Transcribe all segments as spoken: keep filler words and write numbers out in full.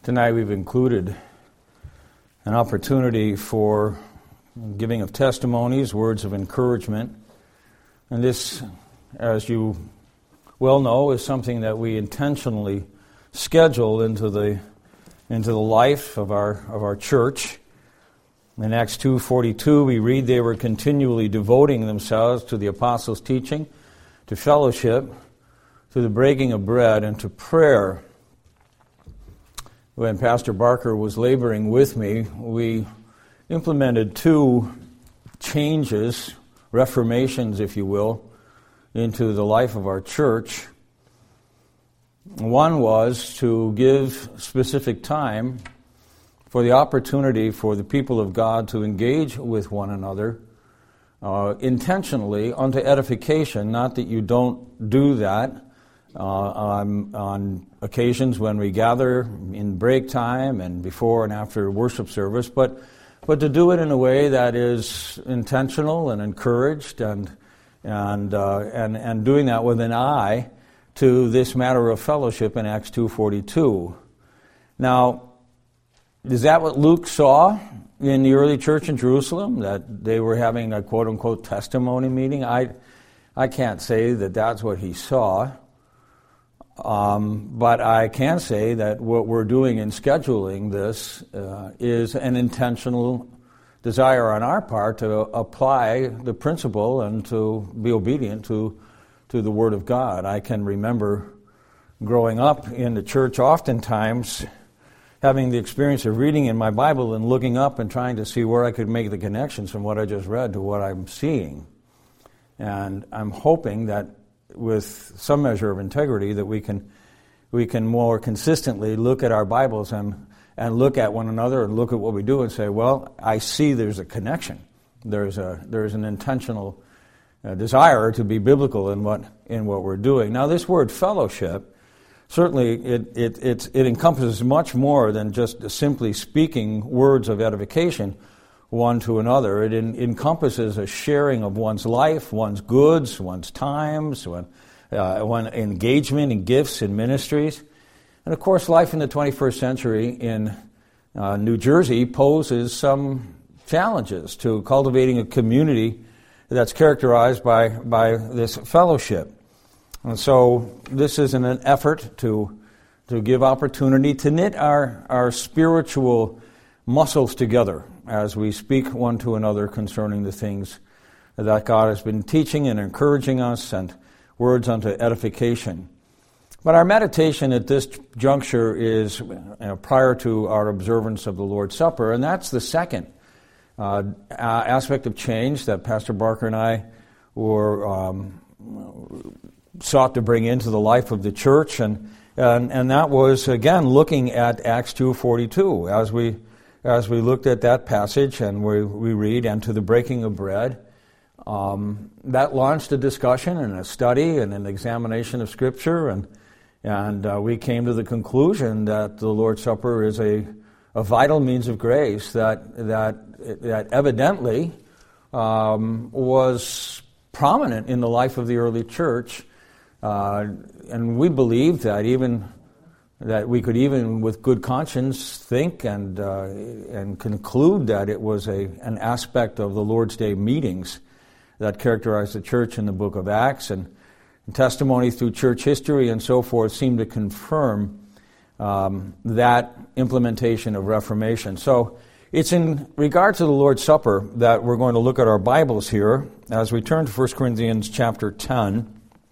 Tonight we've included an opportunity for giving of testimonies, words of encouragement. And this, as you well know, is something that we intentionally schedule into the into the life of our of our church. In Acts two forty-two, we read they were continually devoting themselves to the apostles' teaching, to fellowship, to the breaking of bread, and to prayer. When Pastor Barker was laboring with me, we implemented two changes, reformations, if you will, into the life of our church. One was to give specific time for the opportunity for the people of God to engage with one another uh, intentionally unto edification, not that you don't do that uh, on, on occasions when we gather in break time and before and after worship service, but but to do it in a way that is intentional and encouraged and and uh, and and doing that with an eye to this matter of fellowship in Acts two forty-two. Now, is that what Luke saw in the early church in Jerusalem, that they were having a quote-unquote testimony meeting? I I can't say that that's what he saw, um, but I can say that what we're doing in scheduling this uh, is an intentional desire on our part to apply the principle and to be obedient to to the Word of God. I can remember growing up in the church oftentimes having the experience of reading in my Bible and looking up and trying to see where I could make the connections from what I just read to what I'm seeing. And I'm hoping that with some measure of integrity that we can we can more consistently look at our Bibles and, and look at one another and look at what we do and say, well, I see there's a connection. There's a there's an intentional uh, desire to be biblical in what in what we're doing. Now, this word fellowship, certainly, it, it it it encompasses much more than just simply speaking words of edification one to another. It in, encompasses a sharing of one's life, one's goods, one's times, one, uh, one engagement in gifts and ministries. And of course, life in the twenty-first century in uh, New Jersey poses some challenges to cultivating a community that's characterized by, by this fellowship. And so this is an, an effort to to give opportunity to knit our, our spiritual muscles together as we speak one to another concerning the things that God has been teaching and encouraging us, and words unto edification. But our meditation at this juncture is you know, prior to our observance of the Lord's Supper, and that's the second uh, aspect of change that Pastor Barker and I were um, sought to bring into the life of the church, and and, and that was, again, looking at Acts two forty-two. As we as we looked at that passage and we, we read, and to the breaking of bread, um, that launched a discussion and a study and an examination of Scripture, and and uh, we came to the conclusion that the Lord's Supper is a, a vital means of grace that that that evidently um, was prominent in the life of the early church. Uh, and we believe that even that we could even with good conscience think and uh, and conclude that it was a an aspect of the Lord's Day meetings that characterized the church in the book of Acts, and, and testimony through church history and so forth seem to confirm um, that implementation of Reformation. So it's in regard to the Lord's Supper that we're going to look at our Bibles here as we turn to First Corinthians chapter ten.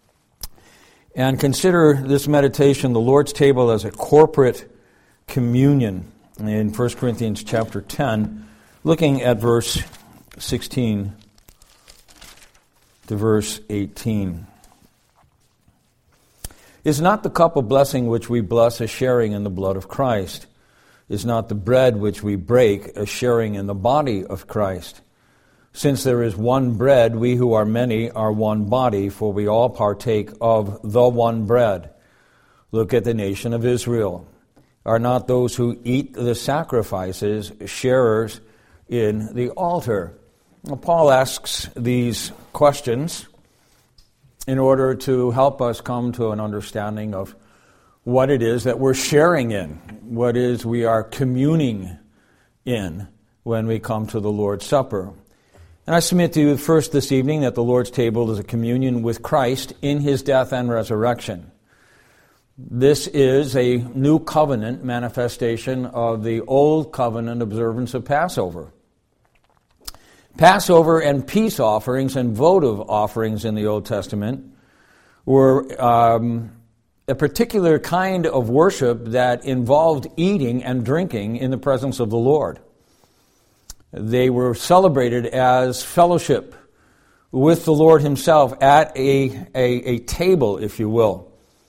And consider this meditation, the Lord's table, as a corporate communion in First Corinthians chapter ten, looking at verse sixteen to verse eighteen. Is not the cup of blessing which we bless a sharing in the blood of Christ? Is not the bread which we break a sharing in the body of Christ? Since there is one bread, we who are many are one body, for we all partake of the one bread. Look at the nation of Israel. Are not those who eat the sacrifices sharers in the altar? Well, Paul asks these questions in order to help us come to an understanding of what it is that we're sharing in. what is we are communing in when we come to the Lord's Supper. And I submit to you first this evening that the Lord's table is a communion with Christ in his death and resurrection. This is a new covenant manifestation of the old covenant observance of Passover. Passover and peace offerings and votive offerings in the Old Testament were um, a particular kind of worship that involved eating and drinking in the presence of the Lord. They were celebrated as fellowship with the Lord himself at a, a, a table, if you will.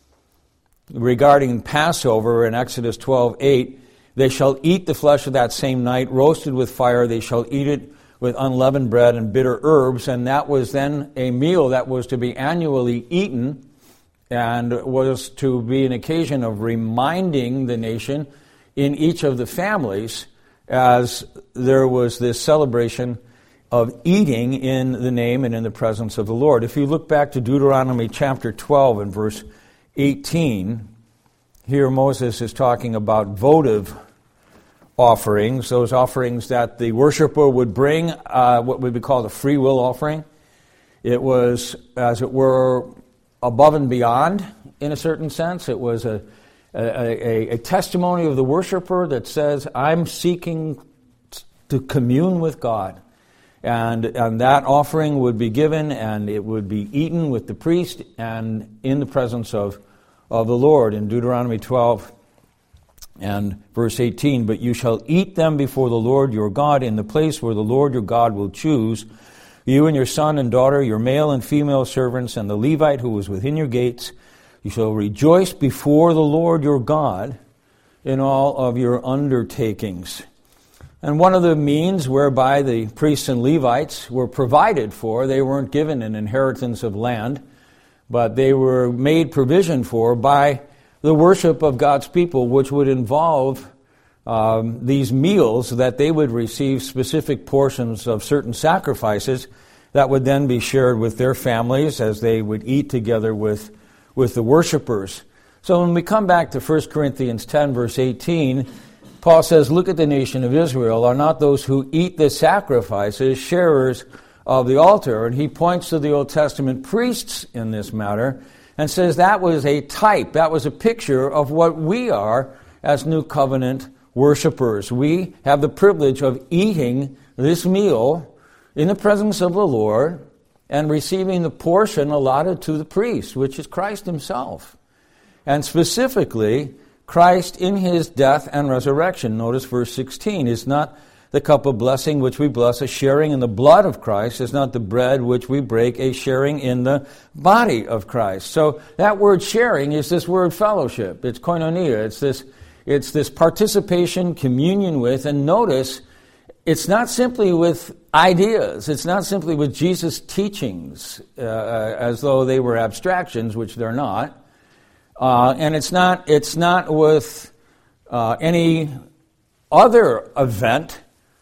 Regarding Passover in Exodus twelve eight, they shall eat the flesh of that same night, roasted with fire. They shall eat it with unleavened bread and bitter herbs. And that was then a meal that was to be annually eaten and was to be an occasion of reminding the nation in each of the families as there was this celebration of eating in the name and in the presence of the Lord. If you look back to Deuteronomy chapter twelve and verse eighteen, here Moses is talking about votive offerings, those offerings that the worshiper would bring, uh, what would be called a free will offering. It was, as it were, above and beyond in a certain sense. It was a A, a, a testimony of the worshiper that says, I'm seeking to commune with God. And, and that offering would be given, and it would be eaten with the priest and in the presence of, of the Lord. In Deuteronomy twelve and verse eighteen, but you shall eat them before the Lord your God in the place where the Lord your God will choose, you and your son and daughter, your male and female servants, and the Levite who is within your gates. You shall rejoice before the Lord your God in all of your undertakings. And one of the means whereby the priests and Levites were provided for, they weren't given an inheritance of land, but they were made provision for by the worship of God's people, which would involve um, these meals that they would receive specific portions of certain sacrifices that would then be shared with their families as they would eat together with with the worshipers. So when we come back to First Corinthians ten, verse eighteen, Paul says, look at the nation of Israel. Are not those who eat the sacrifices sharers of the altar? And he points to the Old Testament priests in this matter and says that was a type, that was a picture of what we are as New Covenant worshipers. We have the privilege of eating this meal in the presence of the Lord and receiving the portion allotted to the priest, which is Christ himself. And specifically, Christ in his death and resurrection. Notice verse sixteen, is not the cup of blessing which we bless a sharing in the blood of Christ, is not the bread which we break a sharing in the body of Christ. So that word sharing is this word fellowship. It's koinonia. It's this, it's this participation, communion with, and notice, it's not simply with ideas. It's not simply with Jesus' teachings uh, as though they were abstractions, which they're not. Uh, and it's not it's not with uh, any other event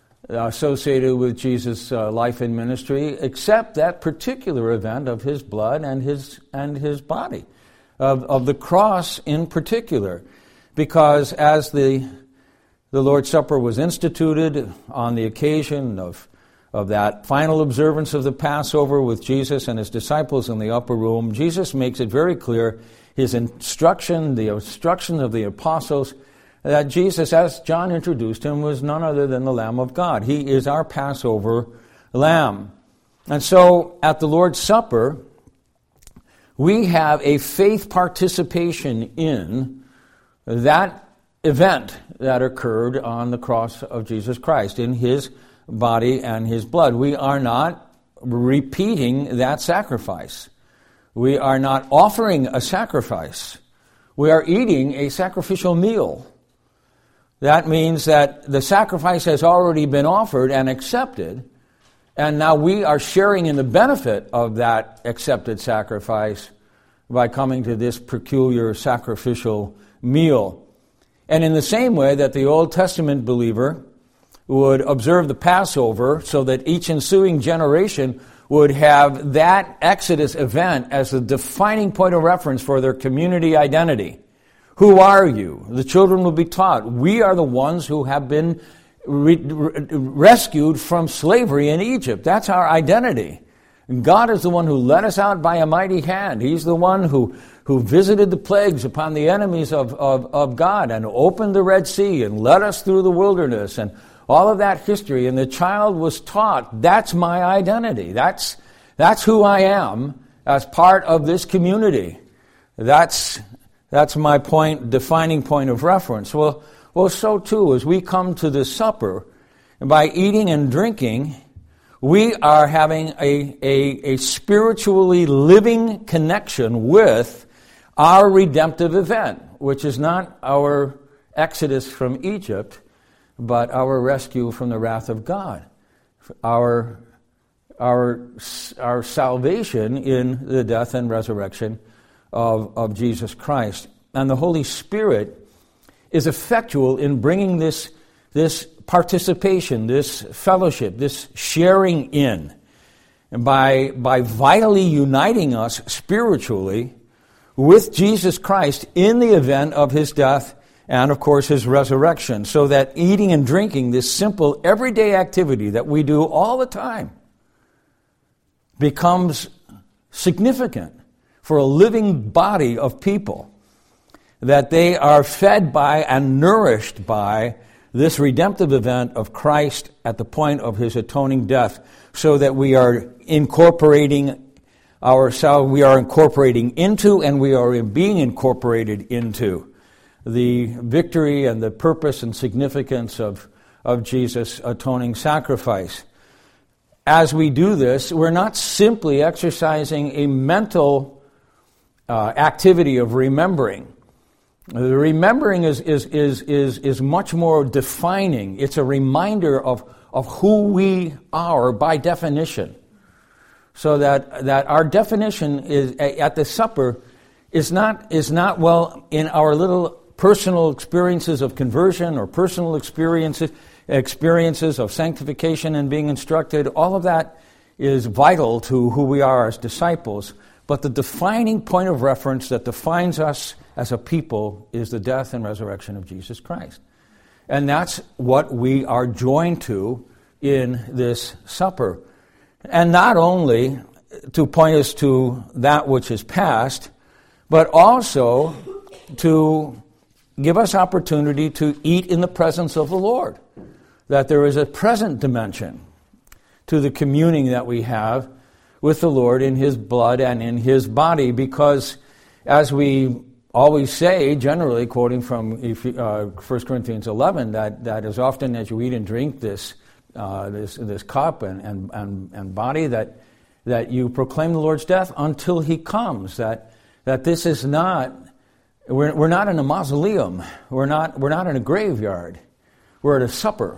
associated with Jesus' uh, life and ministry, except that particular event of his blood and his and his body, of, of the cross in particular. Because as the The Lord's Supper was instituted on the occasion of, of that final observance of the Passover with Jesus and his disciples in the upper room. Jesus makes it very clear, his instruction, the instruction of the apostles, that Jesus, as John introduced him, was none other than the Lamb of God. He is our Passover Lamb. And so at the Lord's Supper, we have a faith participation in that event that occurred on the cross of Jesus Christ, in his body and his blood. We are not repeating that sacrifice. We are not offering a sacrifice. We are eating a sacrificial meal. That means that the sacrifice has already been offered and accepted, and now we are sharing in the benefit of that accepted sacrifice by coming to this peculiar sacrificial meal. And in the same way that the Old Testament believer would observe the Passover so that each ensuing generation would have that Exodus event as the defining point of reference for their community identity, Who are you? The children will be taught. We are the ones who have been re- re- rescued from slavery in Egypt. That's our identity. And God is the one who led us out by a mighty hand. He's the one who, who visited the plagues upon the enemies of, of, of God and opened the Red Sea and led us through the wilderness and all of that history. And the child was taught, that's my identity. That's, that's who I am as part of this community. That's That's my point, defining point of reference. Well, well, so too, as we come to this supper, by eating and drinking, we are having a, a, a spiritually living connection with our redemptive event, which is not our exodus from Egypt, but our rescue from the wrath of God, our, our, our salvation in the death and resurrection Of, of Jesus Christ. And the Holy Spirit is effectual in bringing this, this participation, this fellowship, this sharing in, and by, by vitally uniting us spiritually with Jesus Christ in the event of his death and, of course, his resurrection, so that eating and drinking, this simple everyday activity that we do all the time, becomes significant for a living body of people, that they are fed by and nourished by this redemptive event of Christ at the point of his atoning death, so that we are incorporating ourselves, we are incorporating into and we are being incorporated into the victory and the purpose and significance of, of Jesus' atoning sacrifice. As we do this, we're not simply exercising a mental Uh, activity of remembering. The remembering is, is, is, is, is much more defining. It's a reminder of, of who we are by definition. So that, that our definition is at the supper is not, is not, well, in our little personal experiences of conversion or personal experiences, experiences of sanctification and being instructed. All of that is vital to who we are as disciples. But the defining point of reference that defines us as a people is the death and resurrection of Jesus Christ. And that's what we are joined to in this supper. And not only to point us to that which is past, but also to give us opportunity to eat in the presence of the Lord. That there is a present dimension to the communing that we have with the Lord in his blood and in his body, because as we always say, generally quoting from uh, First Corinthians eleven, that, that as often as you eat and drink this uh, this, this cup and, and, and, and body, that that you proclaim the Lord's death until he comes. That that this is not, we're, we're not in a mausoleum, we're not we're not in a graveyard, we're at a supper.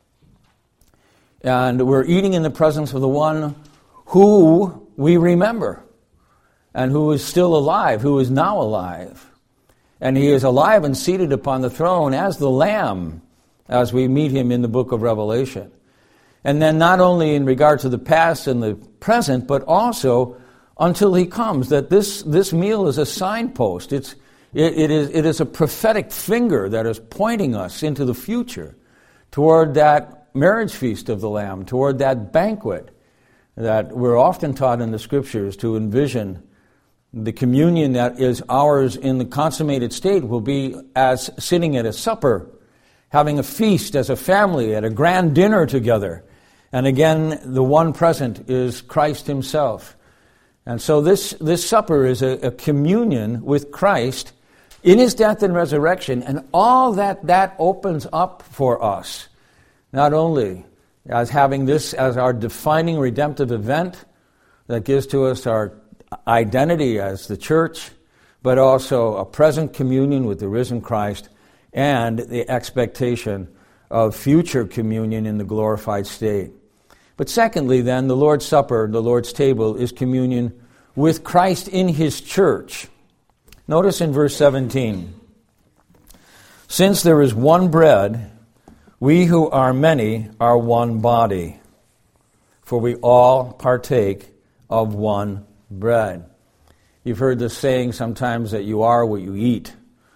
And we're eating in the presence of the one who we remember, and who is still alive, who is now alive. And he is alive and seated upon the throne as the Lamb, as we meet him in the book of Revelation. And then not only in regard to the past and the present, but also until he comes, that this, this meal is a signpost. It's, it, it, is, it is a prophetic finger that is pointing us into the future, toward that marriage feast of the Lamb, toward that banquet that we're often taught in the Scriptures to envision. The communion that is ours in the consummated state will be as sitting at a supper, having a feast as a family, at a grand dinner together. And again, the one present is Christ himself. And so this, this supper is a, a communion with Christ in his death and resurrection, and all that that opens up for us, not only as having this as our defining redemptive event that gives to us our identity as the church, but also a present communion with the risen Christ and the expectation of future communion in the glorified state. But secondly, then, the Lord's Supper, the Lord's table, is communion with Christ in his church. Notice in verse seventeen, "Since there is one bread, we who are many are one body, for we all partake of one bread." You've heard the saying sometimes that you are what you eat.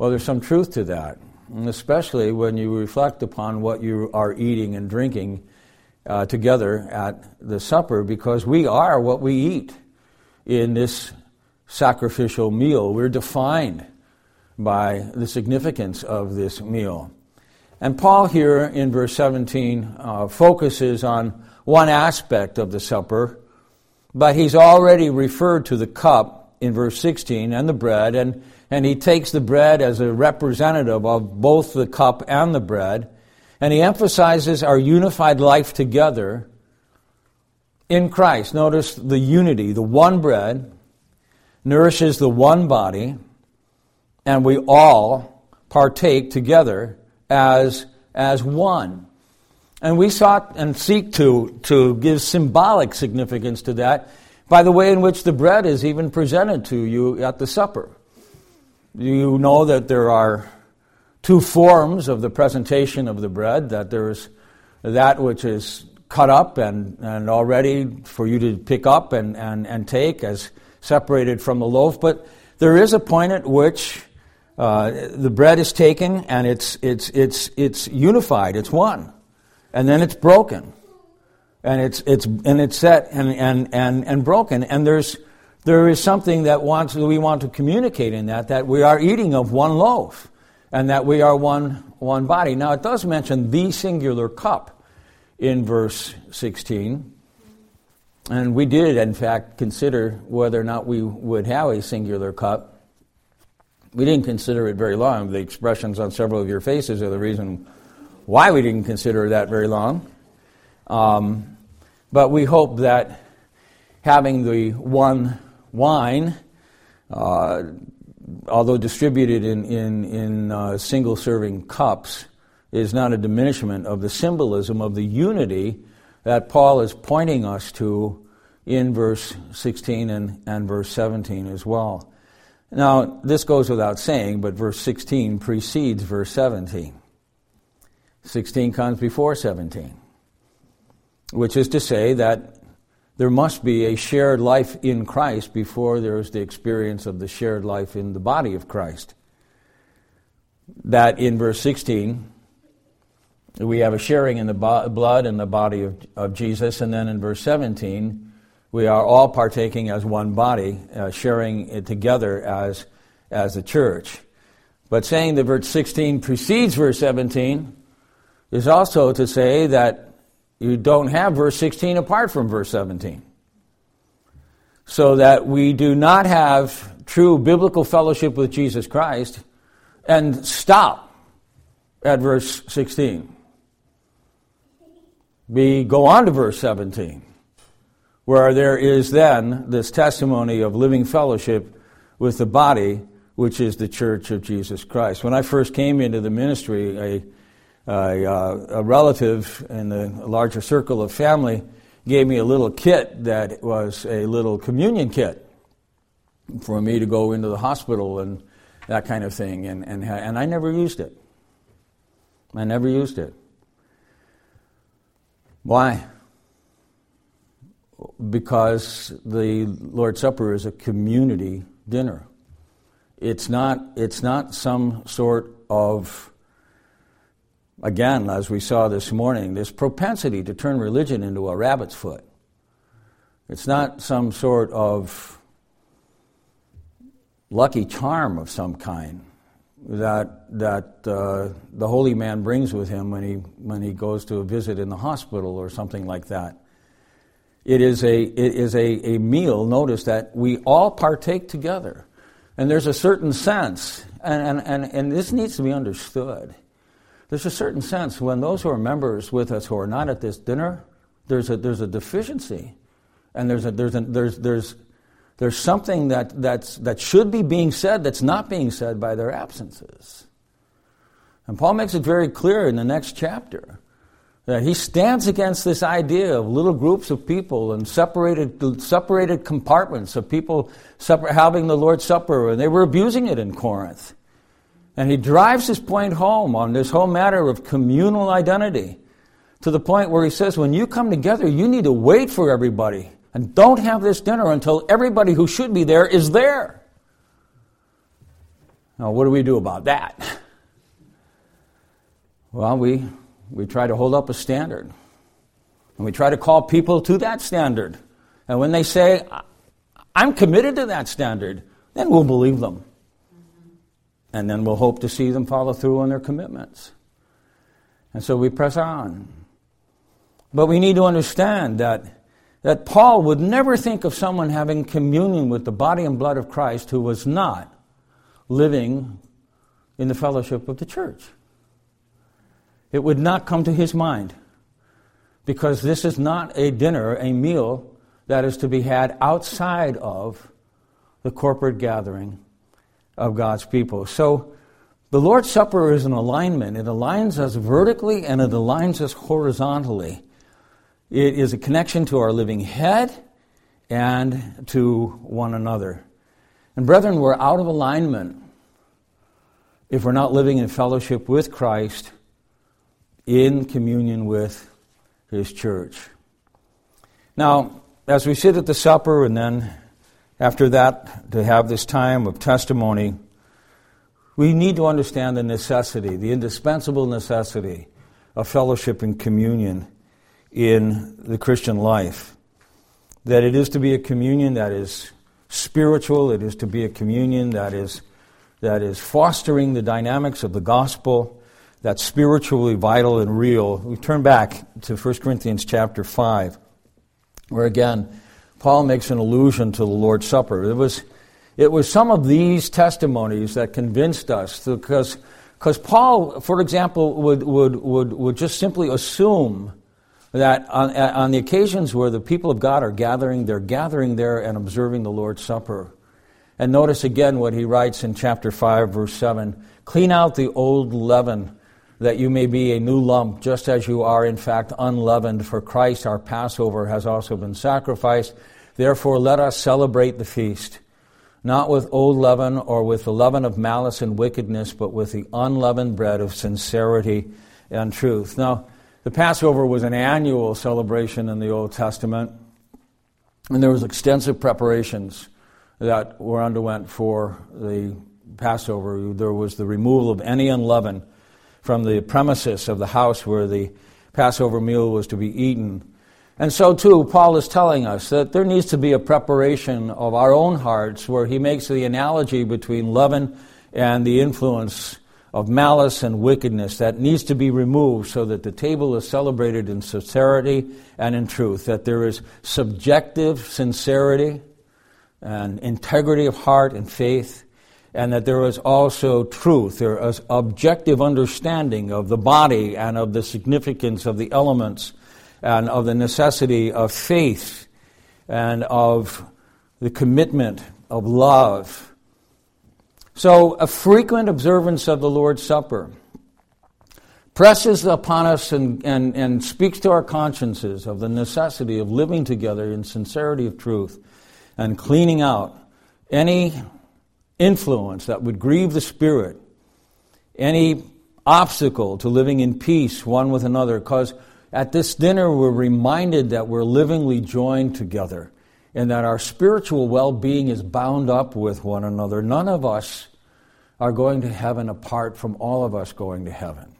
Well, there's some truth to that, and especially when you reflect upon what you are eating and drinking uh, together at the supper, because we are what we eat in this sacrificial meal. We're defined by the significance of this meal. And Paul here in verse seventeen uh, focuses on one aspect of the supper, but he's already referred to the cup in verse sixteen and the bread, and, and he takes the bread as a representative of both the cup and the bread, and he emphasizes our unified life together in Christ. Notice the unity, the one bread nourishes the one body, and we all partake together as, as one. And we sought and seek to, to give symbolic significance to that by the way in which the bread is even presented to you at the supper. You know that there are two forms of the presentation of the bread, that there's that which is cut up and, and all ready for you to pick up and, and, and take as separated from the loaf. But there is a point at which uh, the bread is taken and it's it's it's it's unified, it's one. And then it's broken. And it's it's and it's set and, and, and, and broken. And there's there is something that wants we want to communicate in that, that we are eating of one loaf and that we are one one body. Now it does mention the singular cup in verse sixteen. And we did, in fact, consider whether or not we would have a singular cup. We didn't consider it very long. The expressions on several of your faces are the reason why we didn't consider that very long. Um, but we hope that having the one wine, uh, although distributed in, in, in uh, single-serving cups, is not a diminishment of the symbolism of the unity that Paul is pointing us to in verse sixteen and, and verse seventeen as well. Now, this goes without saying, but verse sixteen precedes verse seventeen. sixteen comes before seventeen, which is to say that there must be a shared life in Christ before there is the experience of the shared life in the body of Christ. That in verse sixteen, we have a sharing in the bo- blood and the body of, of Jesus, and then in verse seventeen, we are all partaking as one body, uh, sharing it together as, as the church. But saying that verse sixteen precedes verse seventeen is also to say that you don't have verse sixteen apart from verse seventeen. So that we do not have true biblical fellowship with Jesus Christ and stop at verse sixteen. We go on to verse seventeen, where there is then this testimony of living fellowship with the body, which is the church of Jesus Christ. When I first came into the ministry, a, a, a relative in the larger circle of family gave me a little kit that was a little communion kit for me to go into the hospital and that kind of thing, and, and, and I never used it. I never used it. Why? Because the Lord's Supper is a community dinner. It's not, it's not some sort of, again, as we saw this morning, this propensity to turn religion into a rabbit's foot. It's not some sort of lucky charm of some kind that that uh, the holy man brings with him when he when he goes to a visit in the hospital or something like that. It is a it is a, a meal, notice, that we all partake together. And there's a certain sense, and, and, and, and this needs to be understood. There's a certain sense when those who are members with us who are not at this dinner, there's a there's a deficiency. And there's a there's a, there's there's There's something that that's, that should be being said that's not being said by their absences. And Paul makes it very clear in the next chapter that he stands against this idea of little groups of people and separated separated compartments of people separ- having the Lord's Supper, and they were abusing it in Corinth. And he drives his point home on this whole matter of communal identity to the point where he says, when you come together, you need to wait for everybody. And don't have this dinner until everybody who should be there is there. Now, what do we do about that? Well, we, we try to hold up a standard. And we try to call people to that standard. And when they say, I'm committed to that standard, then we'll believe them. And then we'll hope to see them follow through on their commitments. And so we press on. But we need to understand that, that Paul would never think of someone having communion with the body and blood of Christ who was not living in the fellowship of the church. It would not come to his mind, because this is not a dinner, a meal that is to be had outside of the corporate gathering of God's people. So the Lord's Supper is an alignment. It aligns us vertically and it aligns us horizontally. It is a connection to our living head and to one another. And brethren, we're out of alignment if we're not living in fellowship with Christ, in communion with His church. Now, as we sit at the supper and then after that to have this time of testimony, we need to understand the necessity, the indispensable necessity of fellowship and communion in the Christian life. That it is to be a communion that is spiritual, it is to be a communion that is that is fostering the dynamics of the gospel, that's spiritually vital and real. We turn back to First Corinthians chapter five, where again, Paul makes an allusion to the Lord's Supper. It was, it was some of these testimonies that convinced us, because because Paul, for example, would, would, would, would just simply assume that on, on the occasions where the people of God are gathering, they're gathering there and observing the Lord's Supper. And notice again what he writes in chapter five, verse seven, "Clean out the old leaven, that you may be a new lump, just as you are in fact unleavened, for Christ our Passover has also been sacrificed. Therefore let us celebrate the feast, not with old leaven or with the leaven of malice and wickedness, but with the unleavened bread of sincerity and truth." Now, the Passover was an annual celebration in the Old Testament, and there was extensive preparations that were underwent for the Passover. There was the removal of any unleaven from the premises of the house where the Passover meal was to be eaten. And so, too, Paul is telling us that there needs to be a preparation of our own hearts, where he makes the analogy between leaven and the influence of malice and wickedness that needs to be removed so that the table is celebrated in sincerity and in truth, that there is subjective sincerity and integrity of heart and faith, and that there is also truth. There is objective understanding of the body and of the significance of the elements and of the necessity of faith and of the commitment of love. So a frequent observance of the Lord's Supper presses upon us and, and, and speaks to our consciences of the necessity of living together in sincerity of truth and cleaning out any influence that would grieve the Spirit, any obstacle to living in peace one with another, because at this dinner we're reminded that we're livingly joined together and that our spiritual well-being is bound up with one another. None of us are going to heaven apart from all of us going to heaven.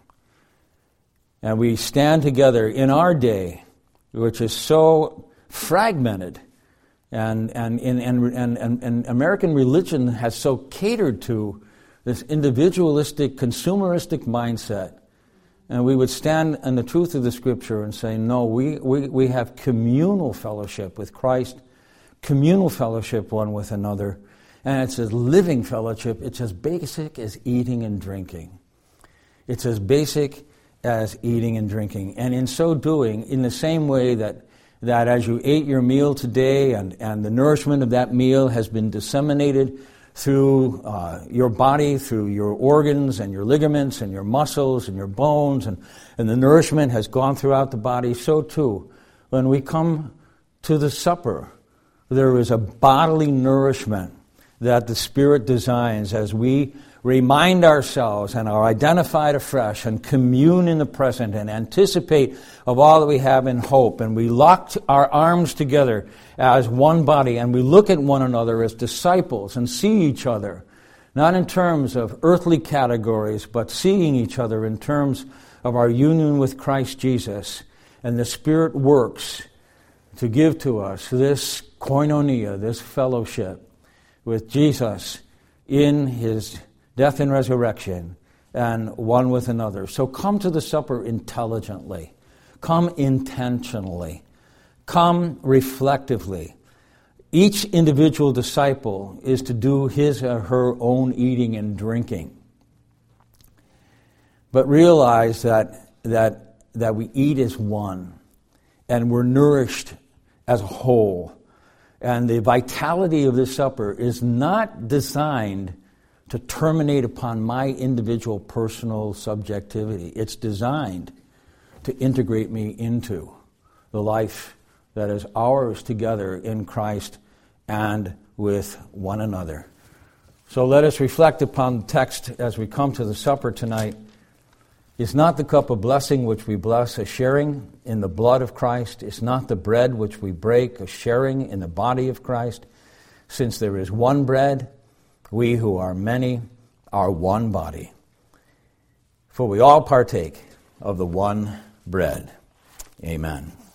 And we stand together in our day, which is so fragmented, and and and and, and, and American religion has so catered to this individualistic, consumeristic mindset. And we would stand in the truth of the Scripture and say, no, we, we, we have communal fellowship with Christ, communal fellowship one with another, and it's a living fellowship. It's as basic as eating and drinking. It's as basic as eating and drinking. And in so doing, in the same way that that as you ate your meal today and, and the nourishment of that meal has been disseminated through uh, your body, through your organs and your ligaments and your muscles and your bones, and, and the nourishment has gone throughout the body, so too, when we come to the supper, there is a bodily nourishment that the Spirit designs as we remind ourselves and are identified afresh and commune in the present and anticipate of all that we have in hope. And we lock our arms together as one body and we look at one another as disciples and see each other not in terms of earthly categories, but seeing each other in terms of our union with Christ Jesus. And the Spirit works to give to us this koinonia, this fellowship with Jesus in his death and resurrection, and one with another. So come to the supper intelligently. Come intentionally. Come reflectively. Each individual disciple is to do his or her own eating and drinking. But realize that, that, that we eat as one, and we're nourished as a whole. And the vitality of this supper is not designed to terminate upon my individual personal subjectivity. It's designed to integrate me into the life that is ours together in Christ and with one another. So let us reflect upon the text as we come to the supper tonight. It's not the cup of blessing which we bless, a sharing in the blood of Christ. It's not the bread which we break, a sharing in the body of Christ. Since there is one bread, we who are many are one body. For we all partake of the one bread. Amen.